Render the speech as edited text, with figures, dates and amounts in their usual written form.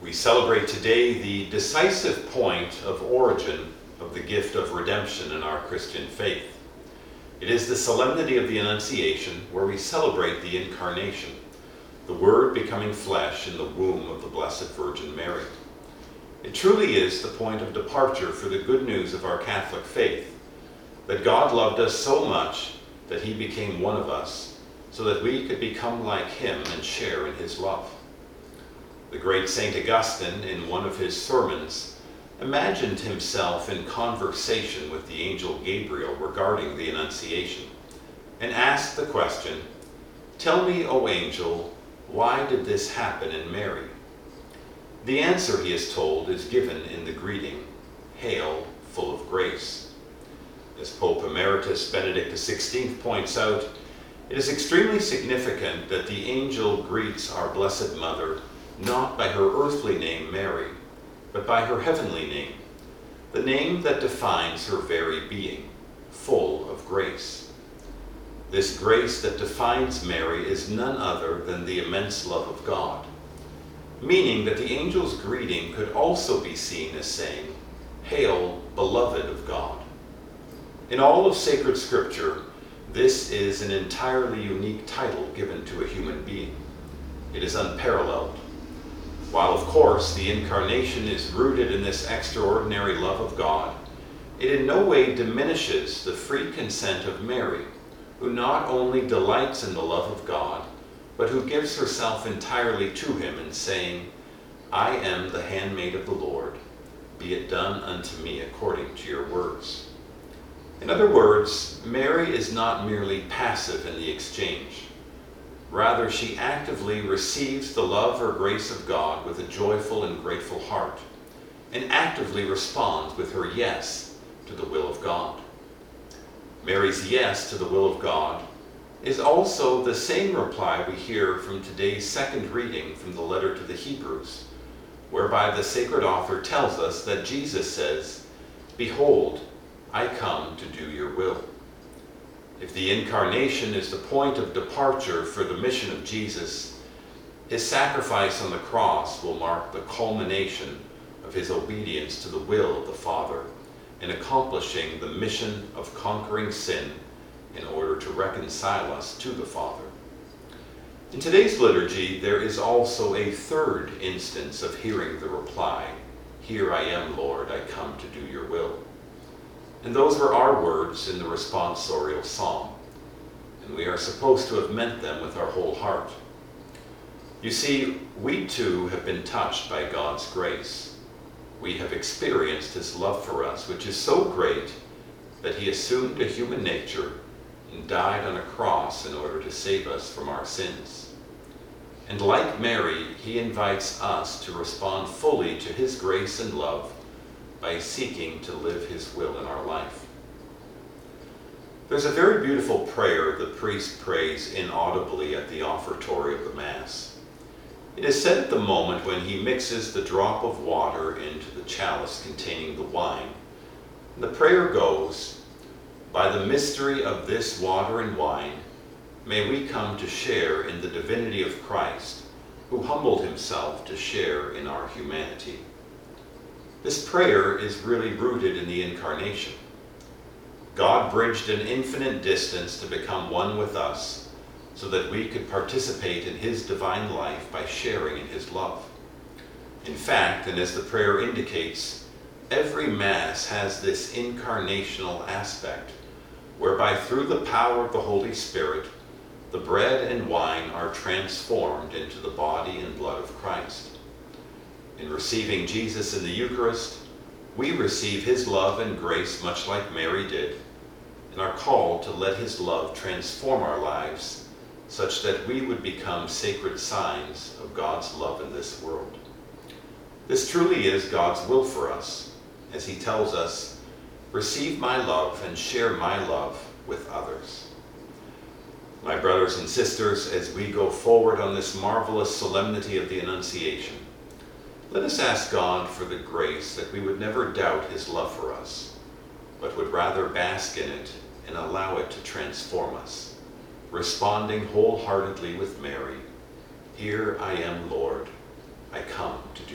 We celebrate today the decisive point of origin of the gift of redemption in our Christian faith. It is the solemnity of the Annunciation, where we celebrate the Incarnation, the Word becoming flesh in the womb of the Blessed Virgin Mary. It truly is the point of departure for the good news of our Catholic faith, that God loved us so much that he became one of us, so that we could become like him and share in his love. The great St. Augustine, in one of his sermons, imagined himself in conversation with the angel Gabriel regarding the Annunciation, and asked the question, "Tell me, O angel, why did this happen in Mary?" The answer, he is told, is given in the greeting, "Hail, full of grace." As Pope Emeritus Benedict XVI points out, it is extremely significant that the angel greets our Blessed Mother not by her earthly name, Mary, but by her heavenly name, the name that defines her very being, full of grace. This grace that defines Mary is none other than the immense love of God, meaning that the angel's greeting could also be seen as saying, "Hail, beloved of God." In all of sacred scripture, this is an entirely unique title given to a human being. It is unparalleled. While, of course, the Incarnation is rooted in this extraordinary love of God, it in no way diminishes the free consent of Mary, who not only delights in the love of God, but who gives herself entirely to him in saying, "I am the handmaid of the Lord. Be it done unto me according to your words." In other words, Mary is not merely passive in the exchange. Rather, she actively receives the love or grace of God with a joyful and grateful heart, and actively responds with her yes to the will of God. Mary's yes to the will of God is also the same reply we hear from today's second reading from the letter to the Hebrews, whereby the sacred author tells us that Jesus says, "Behold, I come to do your will." If the Incarnation is the point of departure for the mission of Jesus, his sacrifice on the cross will mark the culmination of his obedience to the will of the Father in accomplishing the mission of conquering sin in order to reconcile us to the Father. In today's liturgy, there is also a third instance of hearing the reply, "Here I am, Lord, I come to do your will." And those were our words in the responsorial psalm, and we are supposed to have meant them with our whole heart. You see, we too have been touched by God's grace. We have experienced his love for us, which is so great that he assumed a human nature and died on a cross in order to save us from our sins. And like Mary, he invites us to respond fully to his grace and love by seeking to live his will in our life. There's a very beautiful prayer the priest prays inaudibly at the offertory of the Mass. It is said at the moment when he mixes the drop of water into the chalice containing the wine. And the prayer goes, "By the mystery of this water and wine, may we come to share in the divinity of Christ, who humbled himself to share in our humanity." This prayer is really rooted in the Incarnation. God bridged an infinite distance to become one with us so that we could participate in his divine life by sharing in his love. In fact, and as the prayer indicates, every Mass has this incarnational aspect, whereby through the power of the Holy Spirit, the bread and wine are transformed into the body and blood of Christ. In receiving Jesus in the Eucharist, we receive his love and grace much like Mary did, and are called to let his love transform our lives such that we would become sacred signs of God's love in this world. This truly is God's will for us, as he tells us, "Receive my love and share my love with others." My brothers and sisters, as we go forward on this marvelous solemnity of the Annunciation, let us ask God for the grace that we would never doubt his love for us, but would rather bask in it and allow it to transform us, responding wholeheartedly with Mary, "Here I am, Lord, I come to